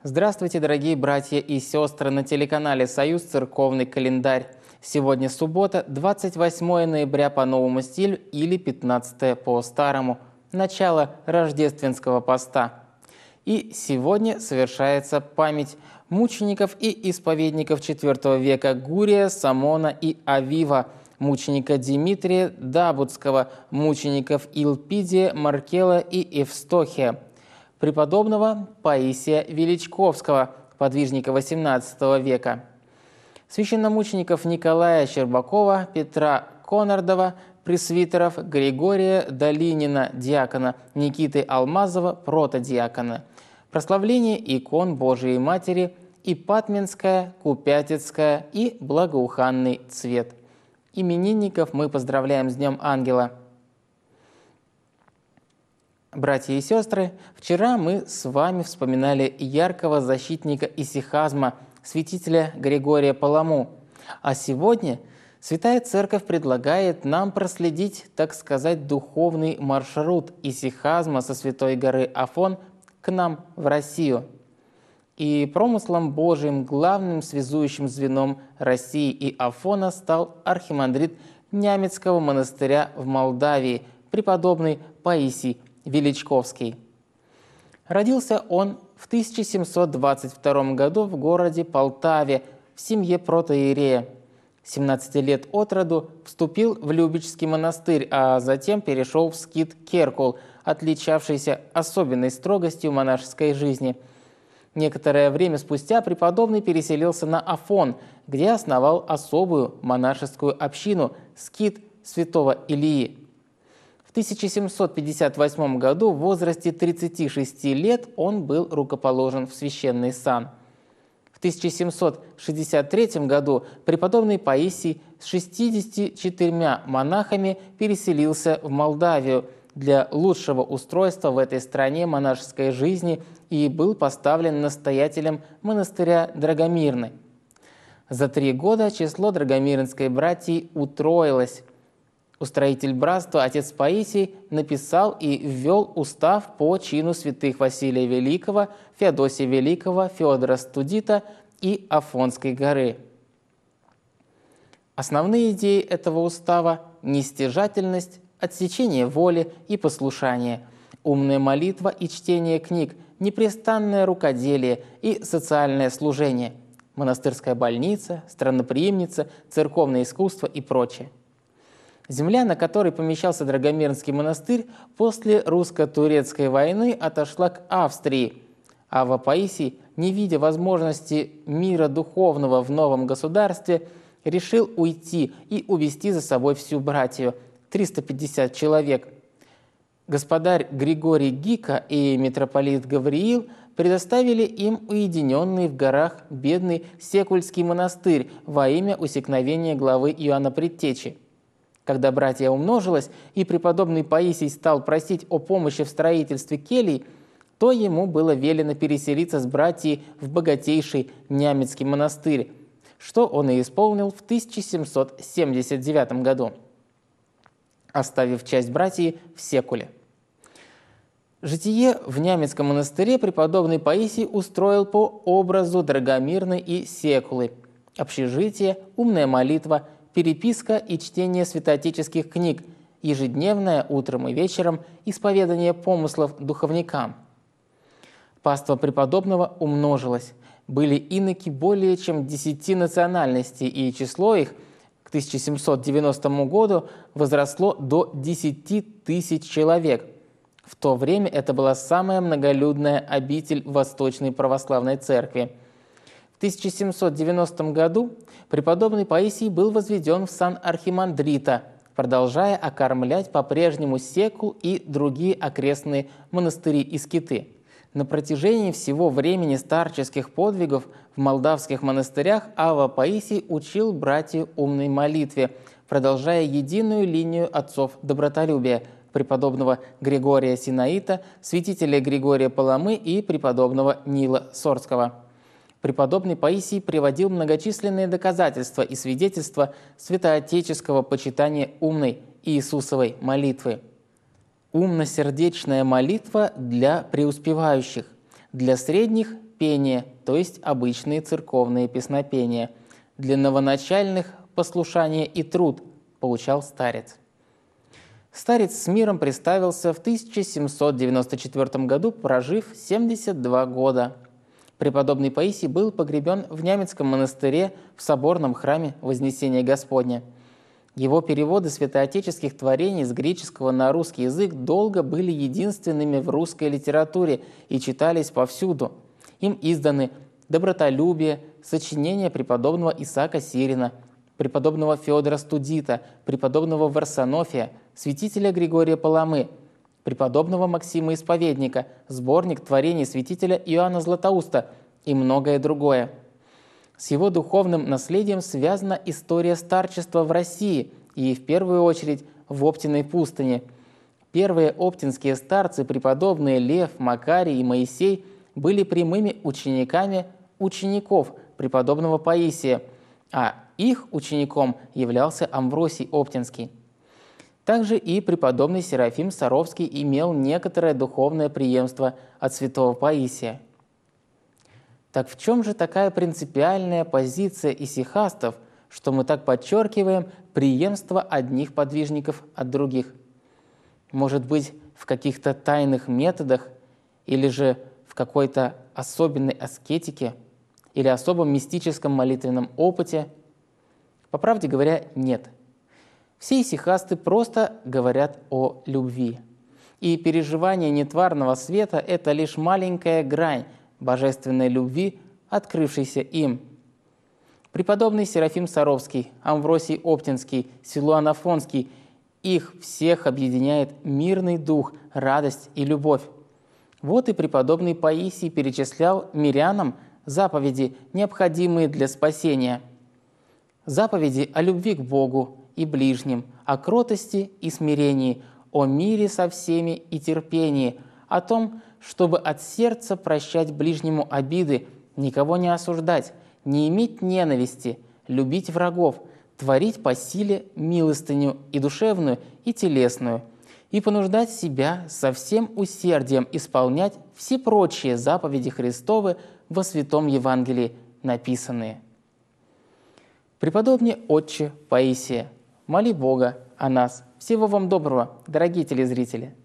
Здравствуйте, дорогие братья и сестры, на телеканале «Союз. Церковный календарь». Сегодня суббота, 28 ноября по новому стилю или 15 по старому, начало рождественского поста. И сегодня совершается память мучеников и исповедников IV века Гурия, Самона и Авива, мученика Димитрия Дабудского, мучеников Илпидия, Маркела и Евстохия, преподобного Паисия Величковского, подвижника XVIII века, священномучеников Николая Щербакова, Петра Конардова, пресвитеров Григория Долинина, диакона, Никиты Алмазова, протодиакона, прославление икон Божией Матери, Ипатминская, Купятицкая и Благоуханный цвет. Именинников мы поздравляем с Днем Ангела. Братья и сестры, вчера мы с вами вспоминали яркого защитника исихазма, святителя Григория Паламу. А сегодня Святая Церковь предлагает нам проследить, так сказать, духовный маршрут исихазма со Святой горы Афон к нам в Россию. И промыслом Божиим, главным связующим звеном России и Афона стал архимандрит Нямецкого монастыря в Молдавии, преподобный Паисий Величковский. Родился он в 1722 году в городе Полтаве в семье протоиерея. 17 лет от роду вступил в Любечский монастырь, а затем перешел в скит Керкул, отличавшийся особенной строгостью монашеской жизни. Некоторое время спустя преподобный переселился на Афон, где основал особую монашескую общину – скит святого Илии. В 1758 году в возрасте 36 лет он был рукоположен в священный сан. В 1763 году преподобный Паисий с 64 монахами переселился в Молдавию для лучшего устройства в этой стране монашеской жизни и был поставлен настоятелем монастыря Драгомирны. За 3 года число драгомирнской братьи утроилось. Устроитель братства, отец Паисий, написал и ввел устав по чину святых Василия Великого, Феодосия Великого, Феодора Студита и Афонской горы. Основные идеи этого устава – нестяжательность, отсечение воли и послушание, умная молитва и чтение книг, непрестанное рукоделие и социальное служение, монастырская больница, странноприимница, церковное искусство и прочее. Земля, на которой помещался Драгомирнский монастырь, после русско-турецкой войны отошла к Австрии. Ава Паисий, не видя возможности мира духовного в новом государстве, решил уйти и увести за собой всю братью – 350 человек. Господарь Григорий Гика и митрополит Гавриил предоставили им уединенный в горах бедный Секульский монастырь во имя усекновения главы Иоанна Предтечи. Когда братья умножилось, и преподобный Паисий стал просить о помощи в строительстве келий, то ему было велено переселиться с братьей в богатейший Нямецкий монастырь, что он и исполнил в 1779 году, оставив часть братьев в Секуле. Житие в Нямецком монастыре преподобный Паисий устроил по образу Драгомирны и Секулы: общежитие, умная молитва, переписка и чтение святоотеческих книг, ежедневное утром и вечером исповедание помыслов духовникам. Паства преподобного умножилась. Были иноки более чем 10 национальностей, и число их к 1790 году возросло до 10 тысяч человек. В то время это была самая многолюдная обитель Восточной Православной Церкви. В 1790 году преподобный Паисий был возведен в сан архимандрита, продолжая окормлять по-прежнему Секул и другие окрестные монастыри и скиты. На протяжении всего времени старческих подвигов в молдавских монастырях Ава Паисий учил братью умной молитве, продолжая единую линию отцов добротолюбия – преподобного Григория Синаита, святителя Григория Паламы и преподобного Нила Сорского. Преподобный Паисий приводил многочисленные доказательства и свидетельства святоотеческого почитания умной Иисусовой молитвы. Умно-сердечная молитва для преуспевающих, для средних пение, то есть обычные церковные песнопения. Для новоначальных – послушание и труд, поучал старец. Старец с миром приставился в 1794 году, прожив 72 года. Преподобный Паисий был погребен в Нямецком монастыре в соборном храме Вознесения Господня. Его переводы святоотеческих творений с греческого на русский язык долго были единственными в русской литературе и читались повсюду. Им изданы «Добротолюбие», сочинения преподобного Исаака Сирина, преподобного Феодора Студита, преподобного Варсонофия, святителя Григория Паламы, преподобного Максима Исповедника, сборник творений святителя Иоанна Златоуста и многое другое. С его духовным наследием связана история старчества в России и, в первую очередь, в Оптиной пустыне. Первые оптинские старцы, преподобные Лев, Макарий и Моисей, были прямыми учениками учеников преподобного Паисия, а их учеником являлся Амвросий Оптинский. Также и преподобный Серафим Саровский имел некоторое духовное преемство от святого Паисия. Так в чем же такая принципиальная позиция исихастов, что мы так подчеркиваем преемство одних подвижников от других? Может быть, в каких-то тайных методах или же в какой-то особенной аскетике или особом мистическом молитвенном опыте? По правде говоря, нет. Все исихасты просто говорят о любви. И переживание нетварного света – это лишь маленькая грань божественной любви, открывшейся им. Преподобный Серафим Саровский, Амвросий Оптинский, Силуан Афонский – их всех объединяет мирный дух, радость и любовь. Вот и преподобный Паисий перечислял мирянам заповеди, необходимые для спасения. Заповеди о любви к Богу и ближним, о кротости и смирении, о мире со всеми и терпении, о том, чтобы от сердца прощать ближнему обиды, никого не осуждать, не иметь ненависти, любить врагов, творить по силе милостыню и душевную, и телесную, и понуждать себя со всем усердием исполнять все прочие заповеди Христовы во Святом Евангелии написанные. Преподобный Отче Паисия, моли Бога о нас. Всего вам доброго, дорогие телезрители!